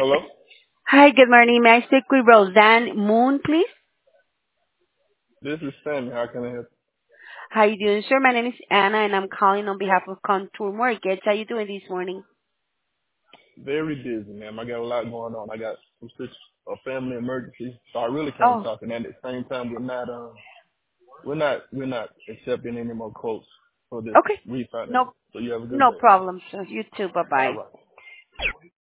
Hello? Hi, good morning. May I speak with Roseanne Moon, please? This is Sammy. How can I help How you doing, sir? My name is Anna, and I'm calling on behalf of Contour Mortgage. How you doing this morning? you? Very busy, ma'am. I got a lot going on. I got a family emergency, so I really can't Oh, talk. And at the same time, we're not accepting any more quotes for this okay. refinance. No, So you have a good no day. problem, sir. You too. All Bye-bye. right.